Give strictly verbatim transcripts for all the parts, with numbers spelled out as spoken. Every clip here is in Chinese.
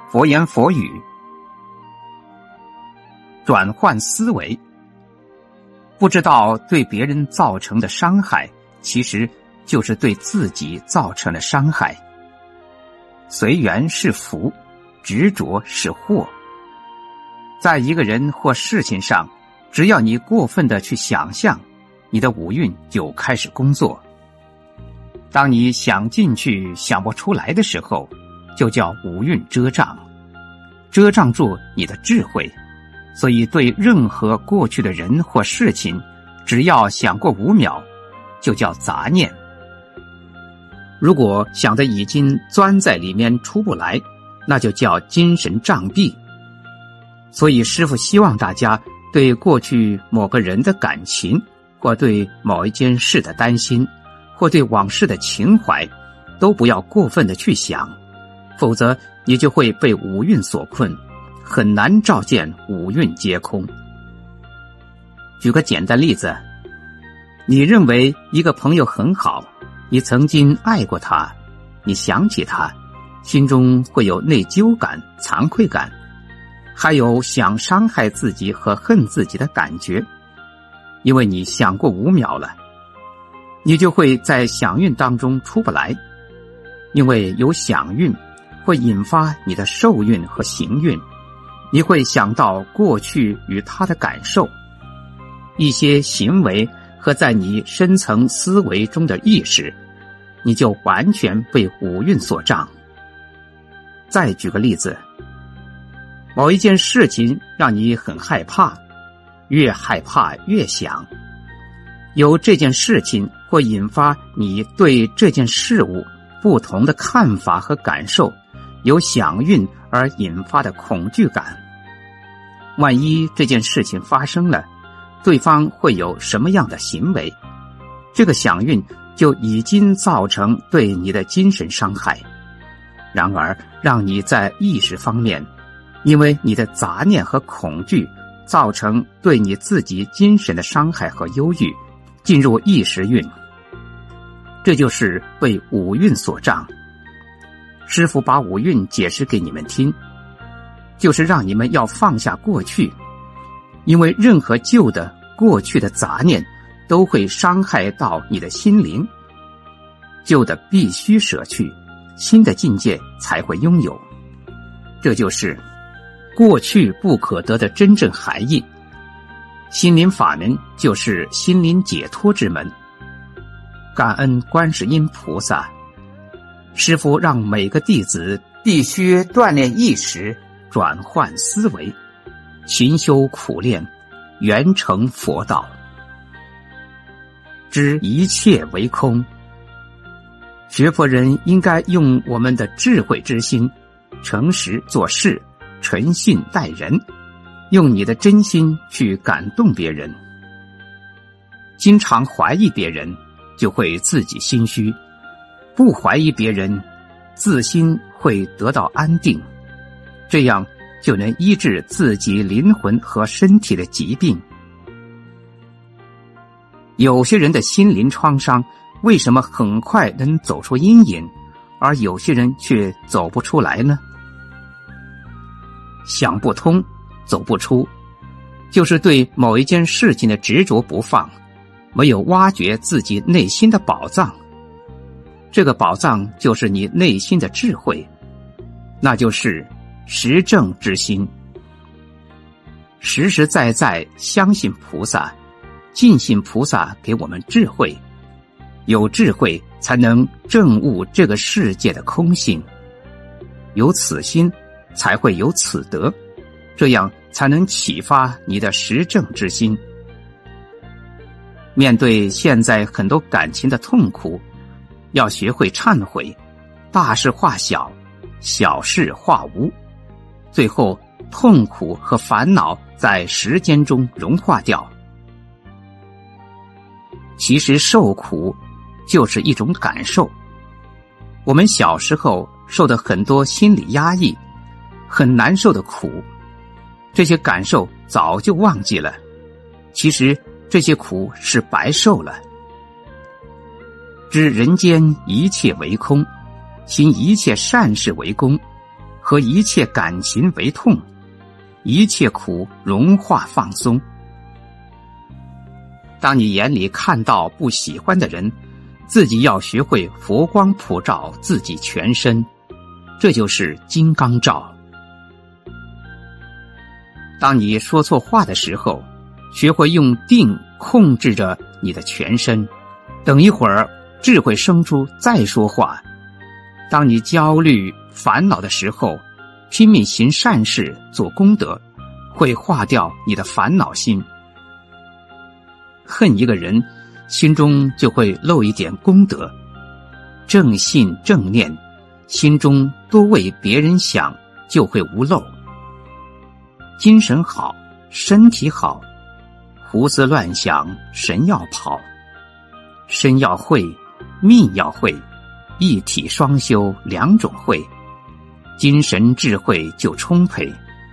佛言佛语，转换思维。不知道对别人造成的伤害，其实就是对自己造成的伤害。随缘是福，执着是祸。在一个人或事情上，只要你过分的去想象，你的五蕴就开始工作。当你想进去想不出来的时候，就叫五蕴遮障，遮障住你的智慧。所以对任何过去的人或事情，只要想过五秒，就叫杂念。如果想得已经钻在里面出不来，那就叫精神障蔽。所以师父希望大家对过去某个人的感情，或对某一件事的担心，或对往事的情怀，都不要过分的去想，否则你就会被五蕴所困，很难照见五蕴皆空。举个简单例子，你认为一个朋友很好，你曾经爱过他，你想起他，心中会有内疚感、惭愧感，还有想伤害自己和恨自己的感觉。因为你想过五秒了，你就会在想运当中出不来。因为有想运会引发你的受运和行运，你会想到过去与他的感受，一些行为和在你深层思维中的意识，你就完全被五蕴所障。再举个例子，某一件事情让你很害怕，越害怕越想，由这件事情会引发你对这件事物不同的看法和感受，由想运而引发的恐惧感。万一这件事情发生了，对方会有什么样的行为，这个想运就已经造成对你的精神伤害。然而让你在意识方面，因为你的杂念和恐惧造成对你自己精神的伤害和忧郁，进入意识运，这就是被五蕴所障。师父把五蕴解释给你们听，就是让你们要放下过去，因为任何旧的过去的杂念都会伤害到你的心灵，旧的必须舍去，新的境界才会拥有。这就是过去不可得的真正含义。心灵法门就是心灵解脱之门。感恩观世音菩萨，师父让每个弟子必须锻炼意识，转换思维，勤修苦练，圆成佛道。知一切为空。学佛人应该用我们的智慧之心，诚实做事，诚信待人，用你的真心去感动别人。经常怀疑别人，就会自己心虚；不怀疑别人，自心会得到安定，这样就能医治自己灵魂和身体的疾病。有些人的心灵创伤为什么很快能走出阴影，而有些人却走不出来呢？想不通，走不出，就是对某一件事情的执着不放，没有挖掘自己内心的宝藏。这个宝藏就是你内心的智慧，那就是实证之心。实实在在相信菩萨，尽信菩萨给我们智慧，有智慧才能证悟这个世界的空性，有此心才会有此德，这样才能启发你的实证之心。面对现在很多感情的痛苦，要学会忏悔，大事化小，小事化无，最后痛苦和烦恼在时间中融化掉。其实受苦就是一种感受，我们小时候受的很多心理压抑，很难受的苦，这些感受早就忘记了，其实这些苦是白受了。知人间一切为空，行一切善事为功， 和一切感情为痛，一切苦融化放松。当你眼里看到不喜欢的人，自己要学会佛光普照自己全身，这就是金刚罩。当你说错话的时候，学会用定控制着你的全身，等一会儿智慧生出再说话。当你焦虑烦恼的时候，拼命行善事做功德，会化掉你的烦恼心。恨一个人，心中就会漏一点功德。正信正念，心中多为别人想，就会无漏。精神好，身体好，胡思乱想，神要跑。身要会，命要会，一体双修两种会，精神智慧就充沛。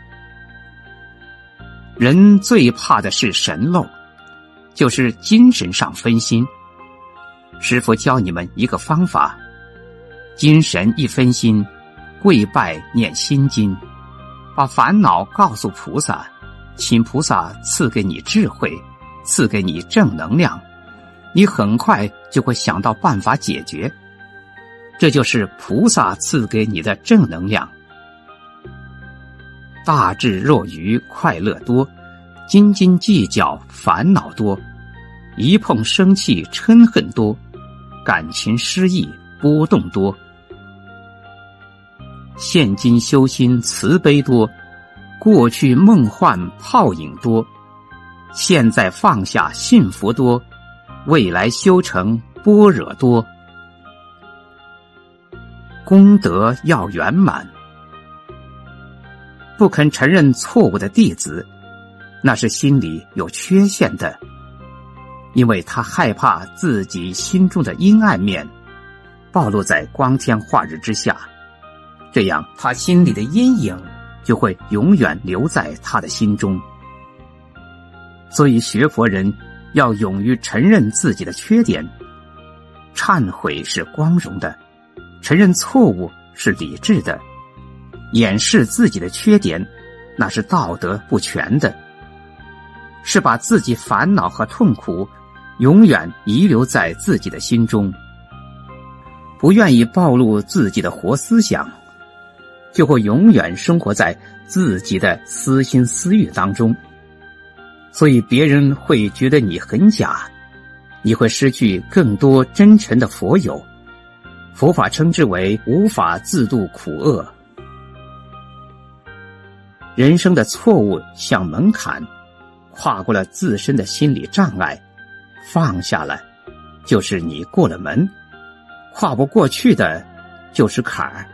人最怕的是神漏，就是精神上分心。师父教你们一个方法，精神一分心，跪拜念心经，把烦恼告诉菩萨，请菩萨赐给你智慧，赐给你正能量，你很快就会想到办法解决。这就是菩萨赐给你的正能量。大智若愚，快乐多；斤斤计较，烦恼多；一碰生气，嗔恨多；感情失意，波动多。现今修心，慈悲多；过去梦幻，泡影多；现在放下，幸福多；未来修成，般若多。功德要圆满。不肯承认错误的弟子，那是心里有缺陷的，因为他害怕自己心中的阴暗面暴露在光天化日之下，这样他心里的阴影就会永远留在他的心中。所以学佛人要勇于承认自己的缺点，忏悔是光荣的，承认错误是理智的，掩饰自己的缺点那是道德不全的，是把自己烦恼和痛苦永远遗留在自己的心中。不愿意暴露自己的活思想，就会永远生活在自己的私心私欲当中，所以别人会觉得你很假，你会失去更多真诚的佛友。佛法称之为无法自度苦厄。人生的错误像门槛，跨过了自身的心理障碍，放下了就是你过了门，跨不过去的就是坎儿。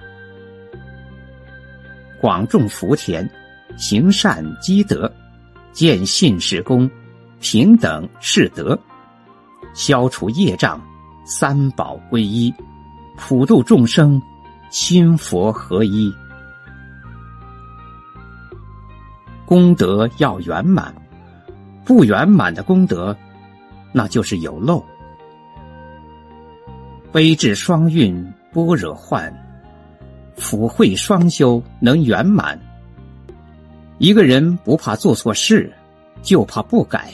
广种福田，行善积德，见信是功，平等是德，消除业障，三宝归一，普度众生，心佛合一。功德要圆满，不圆满的功德那就是有漏。悲智双运，般若幻，福慧双修能圆满。一个人不怕做错事，就怕不改。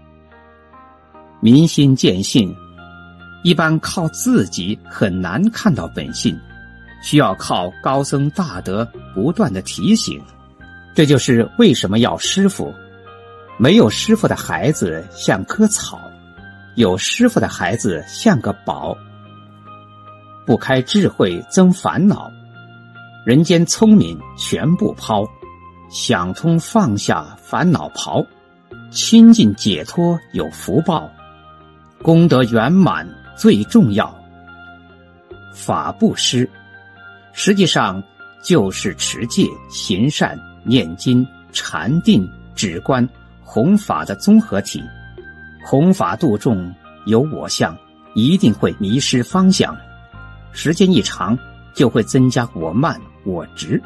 明心见性，一般靠自己很难看到本性，需要靠高僧大德不断的提醒。这就是为什么要师父。没有师父的孩子像棵草，有师父的孩子像个宝。不开智慧增烦恼，人间聪明全部抛，想通放下烦恼刨，清净解脱有福报，功德圆满最重要。法布施实际上就是持戒、行善、念经、禅定、止观、弘法的综合体。弘法度众有我相，一定会迷失方向，时间一长就会增加我慢我执。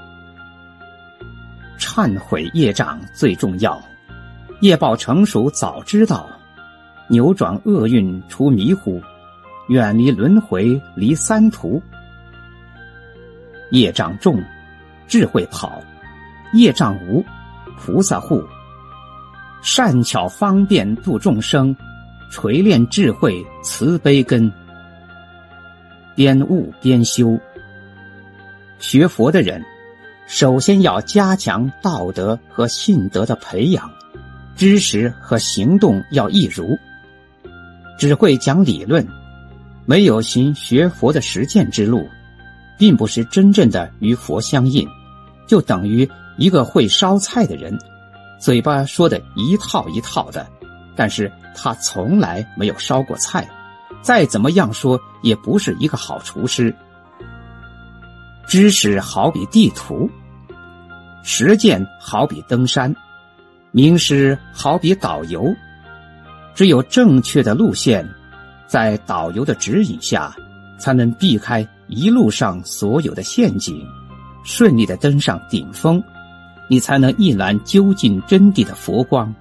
忏悔业障最重要，业报成熟早知道，扭转厄运除迷糊，远离轮回离三途。业障重， 智慧跑，业障无，菩萨护。善巧方便度众生，锤炼智慧慈悲根。边悟边修，学佛的人首先要加强道德和信德的培养，知识和行动要一如。只会讲理论，没有行学佛的实践之路，并不是真正的与佛相应，就等于一个会烧菜的人，嘴巴说的一套一套的，但是他从来没有烧过菜，再怎么样说也不是一个好厨师。知识好比地图，实践好比登山，名师好比导游。只有正确的路线，在导游的指引下，才能避开一路上所有的陷阱，顺利地登上顶峰，你才能一览究竟真谛的佛光。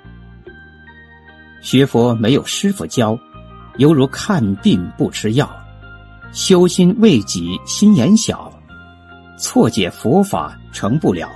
学佛没有师父教，犹如看病不吃药，修心为己心眼小，错解佛法成不了。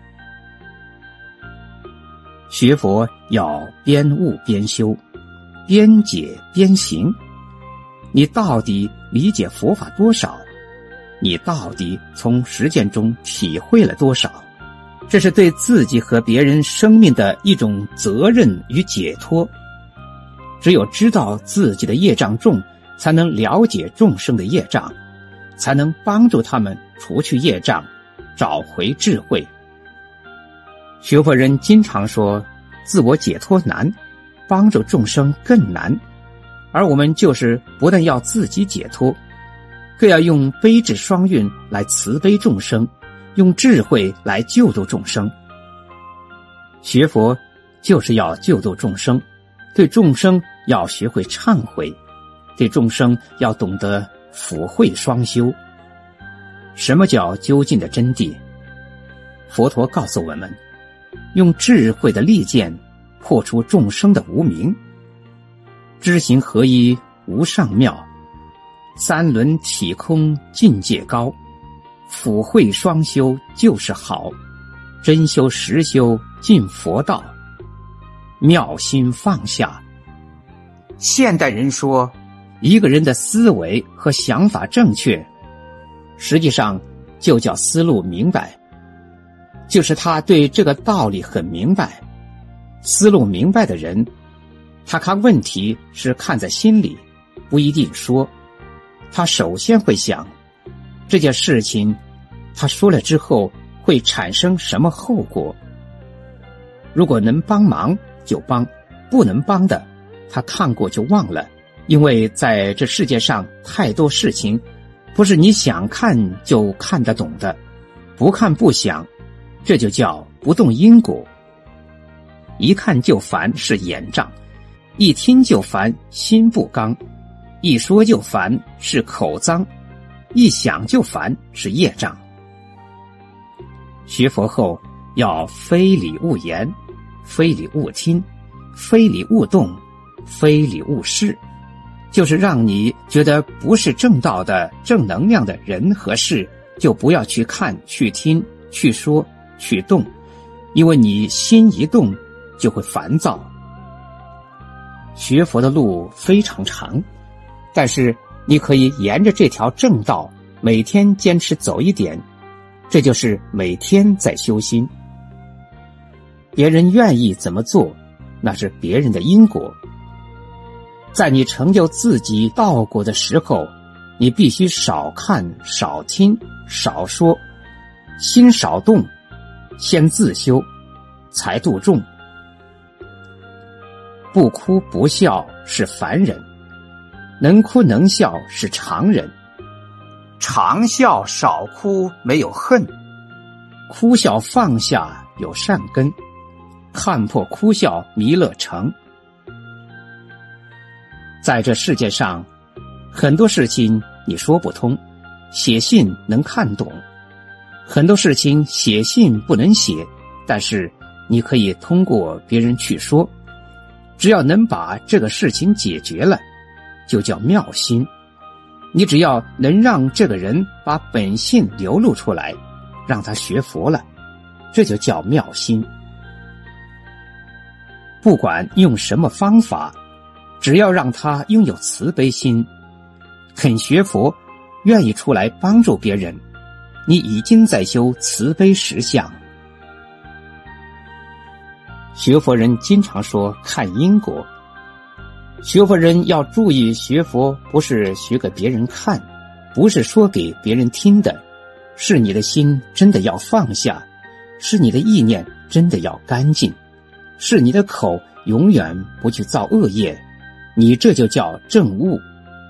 学佛要边悟边修，边解边行。你到底理解佛法多少？你到底从实践中体会了多少？这是对自己和别人生命的一种责任与解脱。只有知道自己的业障重，才能了解众生的业障，才能帮助他们除去业障，找回智慧。学佛人经常说自我解脱难，帮助众生更难，而我们就是不但要自己解脱，更要用悲智双运来慈悲众生，用智慧来救度众生。学佛就是要救度众生，对众生要学会忏悔，对众生要懂得福慧双修。什么叫究竟的真谛？佛陀告诉我们，用智慧的利剑破除众生的无明。知行合一无上妙，三轮体空境界高，福慧双修就是好，真修实修进佛道，妙心放下。现代人说一个人的思维和想法正确，实际上就叫思路明白，就是他对这个道理很明白。思路明白的人，他看问题是看在心里，不一定说。他首先会想，这件事情他说了之后会产生什么后果。如果能帮忙就帮，不能帮的他看过就忘了。因为在这世界上太多事情不是你想看就看得懂的，不看不想，这就叫不动因果。一看就烦是眼障，一听就烦心不刚，一说就烦是口脏，一想就烦是业障。学佛后要非礼勿言，非礼勿听，非礼勿动，非礼勿视，就是让你觉得不是正道的正能量的人和事，就不要去看去听去说去动，因为你心一动就会烦躁。学佛的路非常长，但是你可以沿着这条正道每天坚持走一点，这就是每天在修心。别人愿意怎么做，那是别人的因果。在你成就自己道果的时候，你必须少看少听少说，心少动，先自修才度众。不哭不笑是凡人，能哭能笑是常人。常笑少哭没有恨，哭笑放下有善根，看破哭笑弥勒成。在这世界上，很多事情你说不通，写信能看懂；很多事情写信不能写，但是你可以通过别人去说。只要能把这个事情解决了，就叫妙心。你只要能让这个人把本性流露出来， 让他学佛了，这就叫妙心。不管用什么方法，只要让他拥有慈悲心，肯学佛，愿意出来帮助别人，你已经在修慈悲实相。学佛人经常说看因果，学佛人要注意，学佛不是学给别人看，不是说给别人听的，是你的心真的要放下，是你的意念真的要干净，是你的口永远不去造恶业，你这就叫证悟。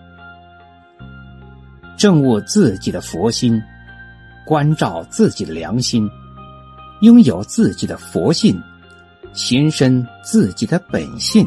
证悟自己的佛心，关照自己的良心，拥有自己的佛性，心生自己的本性，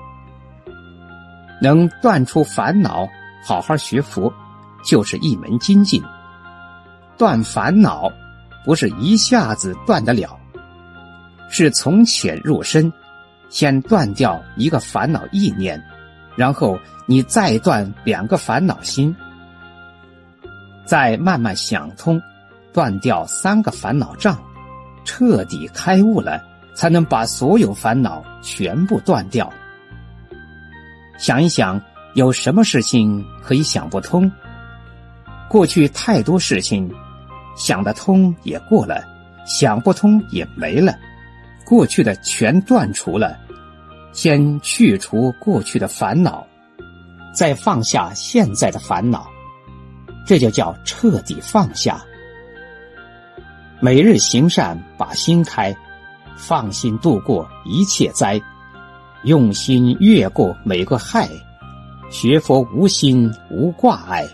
能断除烦恼，好好学佛，就是一门精进。断烦恼不是一下子断得了，是从浅入深，先断掉一个烦恼意念，然后你再断两个烦恼心，再慢慢想通，断掉三个烦恼障，彻底开悟了，才能把所有烦恼全部断掉。想一想，有什么事情可以想不通？过去太多事情，想得通也过了，想不通也没了，过去的全断除了。先去除过去的烦恼，再放下现在的烦恼，这就叫彻底放下。每日行善，把心开，放心度过一切灾，用心越过每个害，学佛无心无挂碍。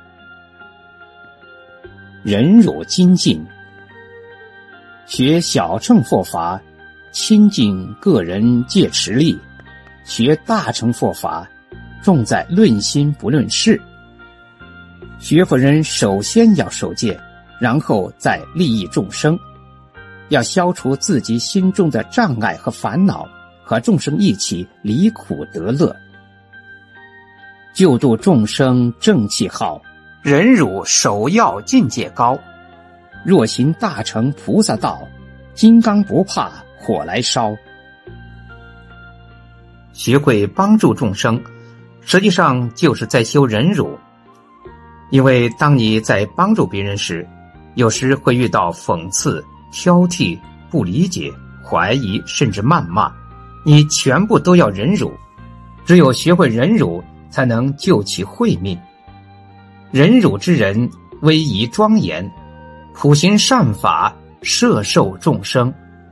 忍辱精进，学小乘佛法，亲近个人戒持力；学大乘佛法，重在论心不论事。学佛人首先要守戒，然后再利益众生，要消除自己心中的障碍和烦恼，和众生一起离苦得乐。救度众生正气好，忍辱首要境界高。若行大乘菩萨道，金刚不怕火来烧。学会帮助众生，实际上就是在修忍辱。因为当你在帮助别人时，有时会遇到讽刺、挑剔、不理解、怀疑，甚至谩骂，你全部都要忍辱。只有学会忍辱，才能救其慧命。忍辱之人，威仪庄严，普行善法，摄受众生。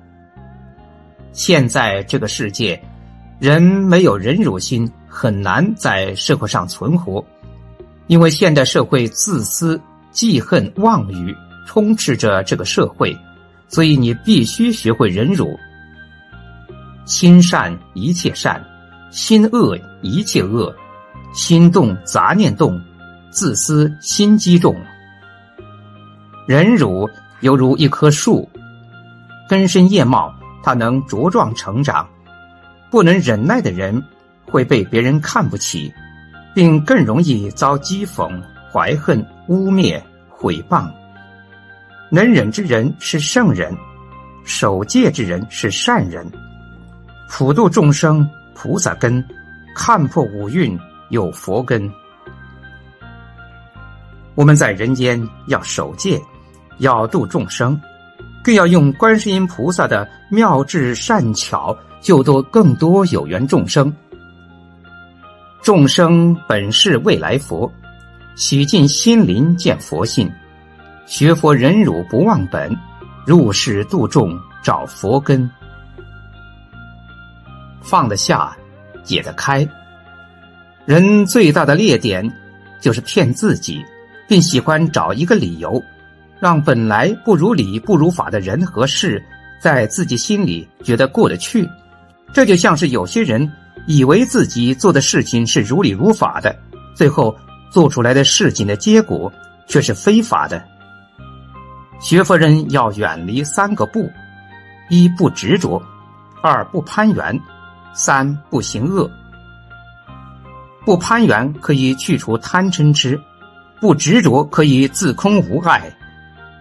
现在这个世界，人没有忍辱心，很难在社会上存活。因为现代社会自私、记恨、妄语充斥着这个社会，所以你必须学会忍辱。心善一切善，心恶一切恶，心动杂念动，自私心机重。忍辱犹如一棵树，根深叶茂，它能茁壮成长。不能忍耐的人会被别人看不起，并更容易遭讥讽、怀恨、污蔑、毁谤。能忍之人是圣人，守戒之人是善人。普度众生菩萨根，看破五蕴有佛根。我们在人间要守戒，要度众生，更要用观世音菩萨的妙智善巧，救度更多有缘众生。众生本是未来佛，洗净心灵见佛性。学佛忍辱不忘本，入世度众找佛根。放得下，解得开。人最大的劣点就是骗自己，并喜欢找一个理由，让本来不如理不如法的人和事在自己心里觉得过得去。这就像是有些人以为自己做的事情是如理如法的，最后做出来的事情的结果却是非法的。学佛人要远离三个不：一不执着，二不攀缘，三不行恶。不攀缘可以去除贪嗔痴，不执着可以自空无碍。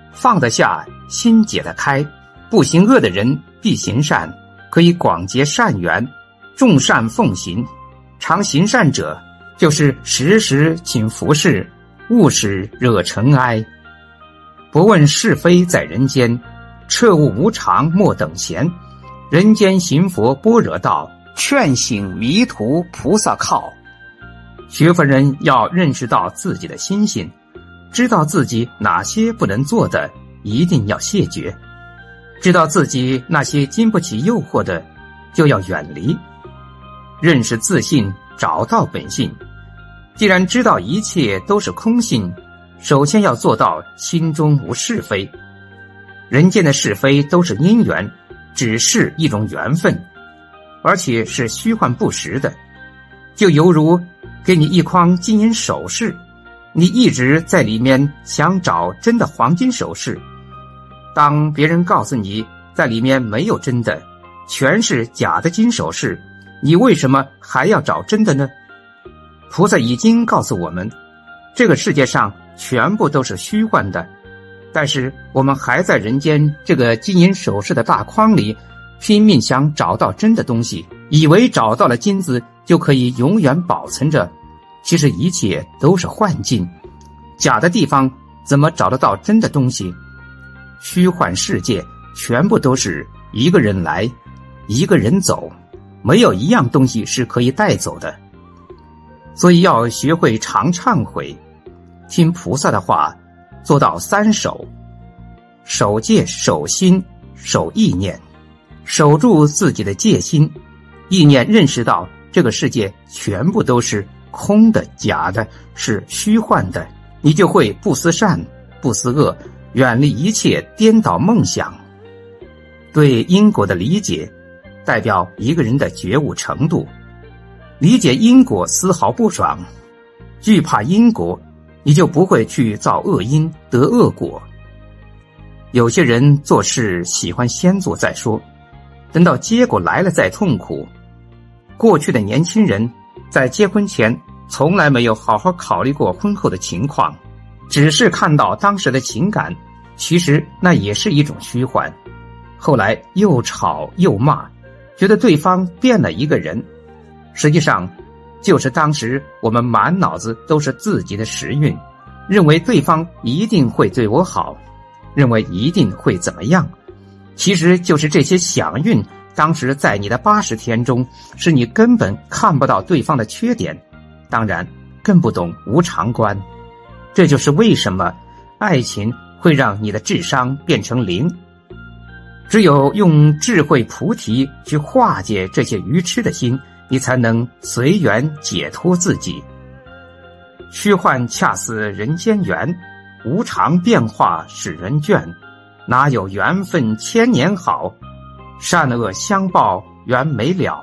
放得下，心解得开。不行恶的人必行善，可以广结善缘，众善奉行。常行善者，就是时时勤拂拭，勿使惹尘埃。不问是非在人间，彻悟无常莫等闲。人间行佛般若道，劝醒迷途菩萨靠。学佛人要认识到自己的心性，知道自己哪些不能做的，一定要谢绝；知道自己那些经不起诱惑的，就要远离。认识自性，找到本性。既然知道一切都是空性，首先要做到心中无是非。人间的是非都是因缘，只是一种缘分，而且是虚幻不实的。就犹如给你一筐金银首饰，你一直在里面想找真的黄金首饰，当别人告诉你在里面没有真的，全是假的金首饰，你为什么还要找真的呢？菩萨已经告诉我们，这个世界上全部都是虚幻的，但是我们还在人间这个金银首饰的大筐里拼命想找到真的东西，以为找到了金子就可以永远保存着，其实一切都是幻境。假的地方怎么找得到真的东西？虚幻世界全部都是一个人来，一个人走，没有一样东西是可以带走的。所以要学会常忏悔，听菩萨的话，做到三守：守戒、守心、守意念。守住自己的戒心，意念认识到这个世界全部都是空的、假的，是虚幻的，你就会不思善不思恶，远离一切颠倒梦想。对因果的理解代表一个人的觉悟程度。理解因果丝毫不爽，惧怕因果，你就不会去造恶因得恶果。有些人做事喜欢先做再说，等到结果来了再痛苦。过去的年轻人在结婚前从来没有好好考虑过婚后的情况，只是看到当时的情感，其实那也是一种虚幻。后来又吵又骂，觉得对方变了一个人，实际上就是当时我们满脑子都是自己的时运，认为对方一定会对我好，认为一定会怎么样。其实就是这些想运当时在你的八十天中，是你根本看不到对方的缺点，当然更不懂无常观。这就是为什么爱情会让你的智商变成零。只有用智慧菩提去化解这些愚痴的心，你才能随缘解脱自己。虚幻恰似人间缘，无常变化使人倦。哪有缘分千年好，善恶相报缘没了。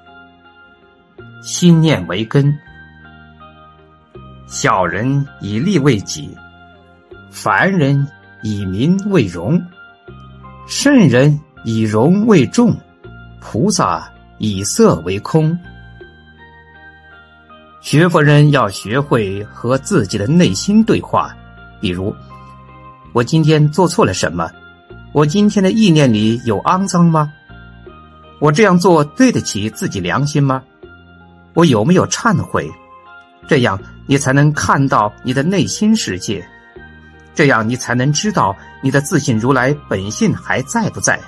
心念为根，小人以利为己，凡人以民为荣，圣人以容为重，菩萨以色为空。学佛人要学会和自己的内心对话，比如，我今天做错了什么？我今天的意念里有肮脏吗？我这样做对得起自己良心吗？我有没有忏悔？这样你才能看到你的内心世界，这样你才能知道你的自信如来本性还在不在。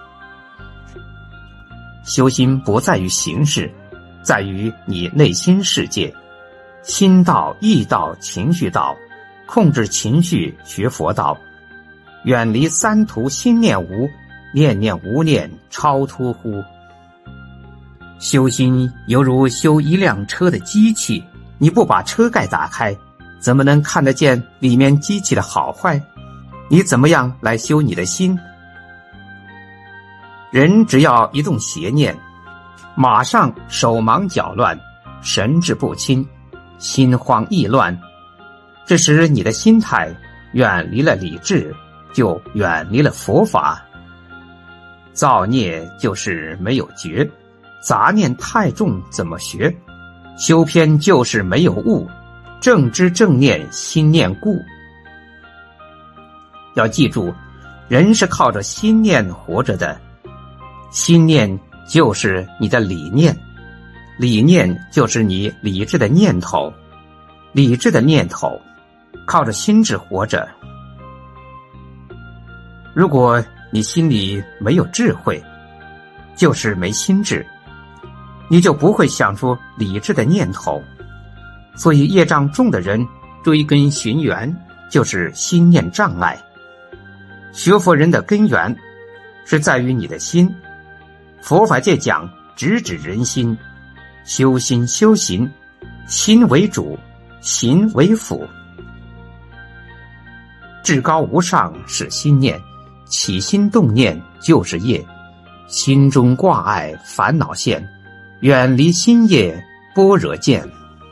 修心不在于形式，在于你内心世界。心道、意道、情绪道，控制情绪学佛道，远离三途心念无，念念无念超脱乎。修心犹如修一辆车的机器，你不把车盖打开，怎么能看得见里面机器的好坏？你怎么样来修你的心？人只要一动邪念，马上手忙脚乱，神志不清，心慌意乱。这时你的心态远离了理智，就远离了佛法。造孽就是没有觉，杂念太重怎么学？修偏就是没有悟，正知正念心念故。 要记住，人是靠着心念活着的，心念就是你的理念，理念就是你理智的念头，理智的念头靠着心智活着。如果你心里没有智慧，就是没心智，你就不会想出理智的念头。所以业障重的人追根寻源，就是心念障碍。学佛人的根源是在于你的心，佛法界讲直指人心，修心修行，心为主，行为辅。至高无上是心念，起心动念就是业，心中挂碍烦恼现，远离心业般若见。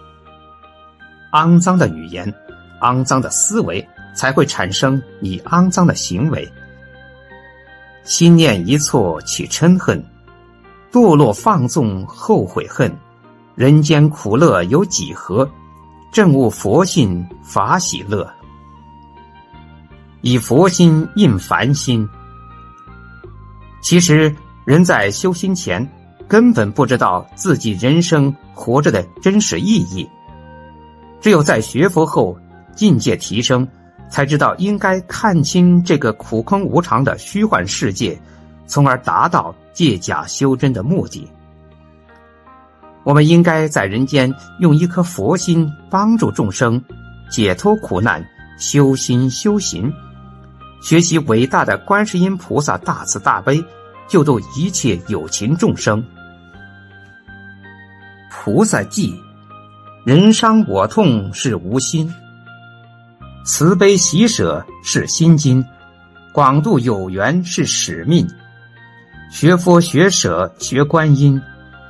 肮脏的语言，肮脏的思维，才会产生你肮脏的行为。心念一错起嗔恨，堕落放纵后悔恨，人间苦乐有几何？正悟佛性法喜乐。以佛心印凡心。其实人在修心前根本不知道自己人生活着的真实意义，只有在学佛后境界提升，才知道应该看清这个苦空无常的虚幻世界，从而达到借假修真的目的。我们应该在人间用一颗佛心帮助众生解脱苦难，修心修行，学习伟大的观世音菩萨大慈大悲，救度一切有情众生。菩萨记，人伤我痛是无心，慈悲喜舍是心经，广度有缘是使命，学佛学舍学观音。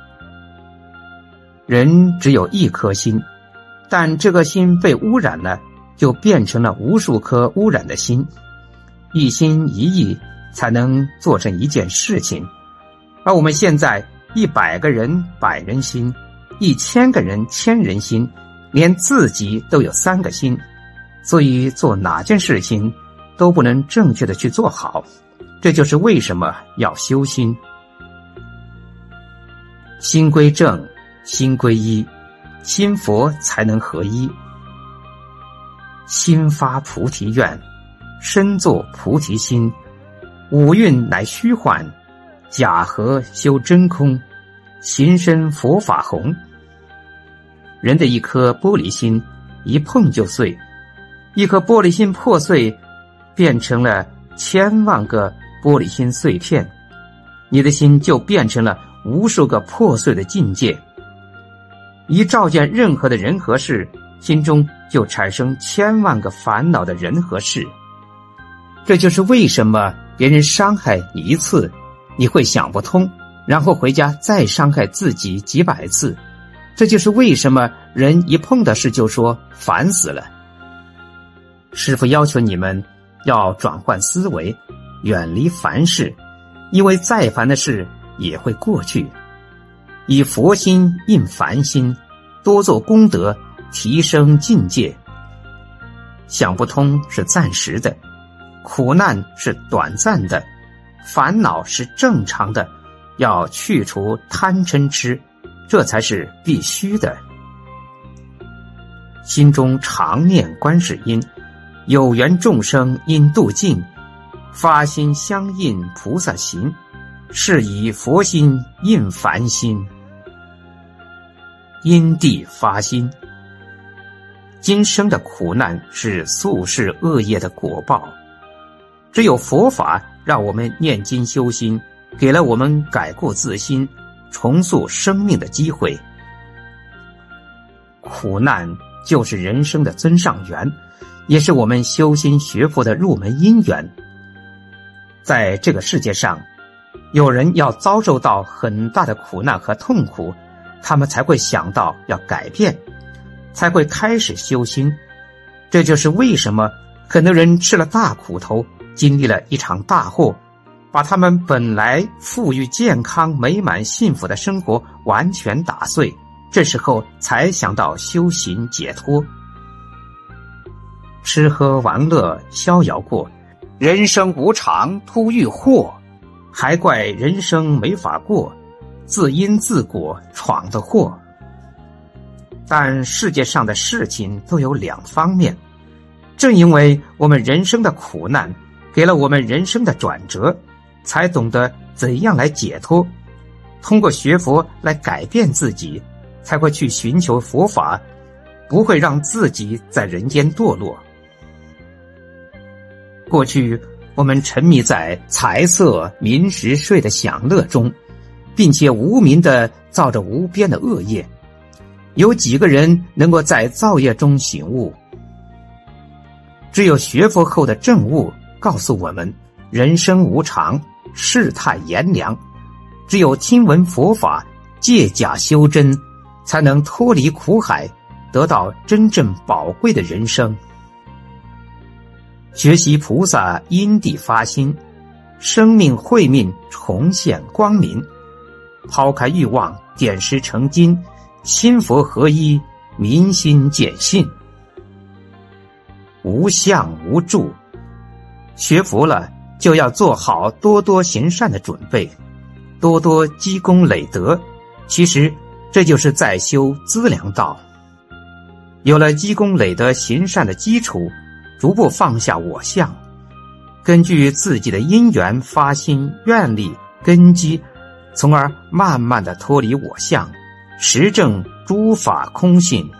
人只有一颗心，但这个心被污染了，就变成了无数颗污染的心。一心一意才能做成一件事情，而我们现在一百个人百人心，一千个人千人心，连自己都有三个心，所以做哪件事情都不能正确的去做好。这就是为什么要修心。心归正，心归一，心佛才能合一。心发菩提愿，身作菩提心，五蕴乃虚幻，假合修真空，行深佛法弘。人的一颗玻璃心一碰就碎，一颗玻璃心破碎，变成了千万个玻璃心碎片，你的心就变成了无数个破碎的境界。一照见任何的人和事，心中就产生千万个烦恼的人和事。这就是为什么别人伤害你一次，你会想不通，然后回家再伤害自己几百次。这就是为什么人一碰到事就说烦死了。师父要求你们要转换思维，远离烦事，因为再烦的事也会过去。以佛心印凡心，多做功德，提升境界。想不通是暂时的，苦难是短暂的，烦恼是正常的，要去除贪嗔痴，这才是必须的。心中常念观世音，有缘众生应度尽，发心相应菩萨行，是以佛心印凡心。因地发心。今生的苦难是宿世恶业的果报，只有佛法让我们念经修心，给了我们改过自新，重塑生命的机会。苦难就是人生的增上缘，也是我们修心学佛的入门因缘。在这个世界上，有人要遭受到很大的苦难和痛苦，他们才会想到要改变，才会开始修心。这就是为什么很多人吃了大苦头，经历了一场大祸，把他们本来富裕健康美满幸福的生活完全打碎，这时候才想到修行解脱。吃喝玩乐逍遥过， 人生无常，突遇祸，还怪人生没法过，自因自果闯的祸。但世界上的事情都有两方面，正因为我们人生的苦难给了我们人生的转折，才懂得怎样来解脱，通过学佛来改变自己，才会去寻求佛法，不会让自己在人间堕落。过去我们沉迷在财色名食睡的享乐中，并且无名地造着无边的恶业，有几个人能够在造业中醒悟？只有学佛后的证悟告诉我们，人生无常，世态炎凉，只有听闻佛法，借假修真，才能脱离苦海，得到真正宝贵的人生。学习菩萨因地发心，生命慧命重现光明，抛开欲望，点石成金，心佛合一，民心见性。无相无住，学佛了就要做好多多行善的准备，多多积功累德，其实这就是在修资粮道。有了积功累德行善的基础，逐步放下我相，根据自己的因缘发心愿力根基，从而慢慢地脱离我相，实证诸法空性。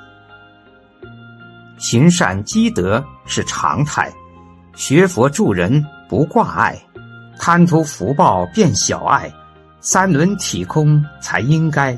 行善积德是常态，学佛助人不挂碍，贪图福报变小爱，三轮体空才应该。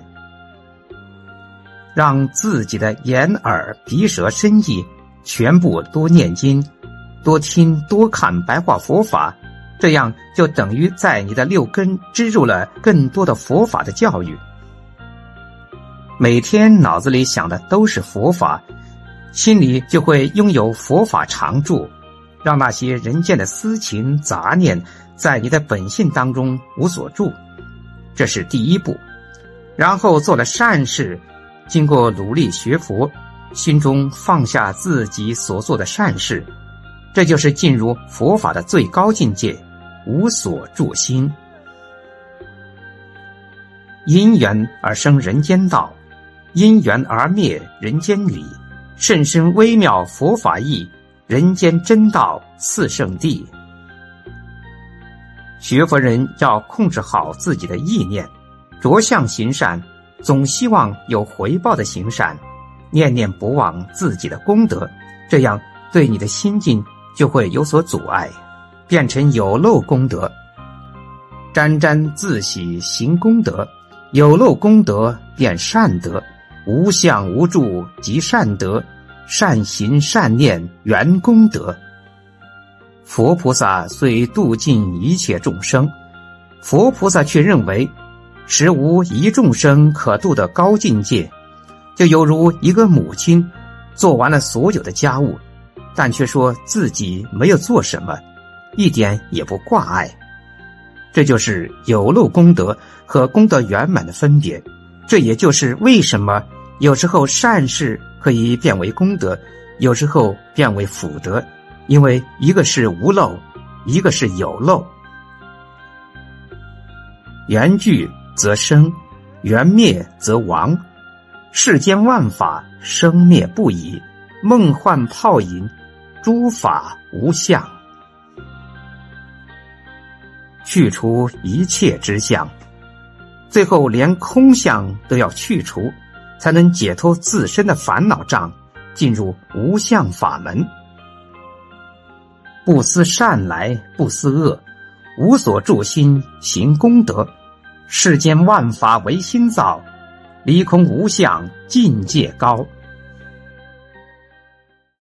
让自己的眼耳鼻舌身意全部多念经，多听多看白话佛法，这样就等于在你的六根植入了更多的佛法的教育。每天脑子里想的都是佛法，心里就会拥有佛法常住，让那些人间的私情杂念在你的本性当中无所住，这是第一步。然后做了善事，经过努力学佛，心中放下自己所做的善事，这就是进入佛法的最高境界，无所住心。因缘而生人间道，因缘而灭人间理，甚深微妙佛法义，人间真道四圣谛。学佛人要控制好自己的意念，着相行善，总希望有回报的行善，念念不忘自己的功德，这样对你的心境就会有所阻碍，变成有漏功德。沾沾自喜行功德，有漏功德变善德，无相无住即善德，善行善念圆功德。佛菩萨虽度尽一切众生，佛菩萨却认为实无一众生可度的高境界，就犹如一个母亲做完了所有的家务，但却说自己没有做什么，一点也不挂碍。这就是有漏功德和功德圆满的分别。这也就是为什么有时候善事可以变为功德，有时候变为福德，因为一个是无漏，一个是有漏。缘聚则生，缘灭则亡，世间万法生灭不已，梦幻泡影，诸法无相。去除一切之相，最后连空相都要去除，才能解脱自身的烦恼障，进入无相法门。不思善来，不思恶，无所住心，行功德。世间万法唯心造，离空无相，境界高。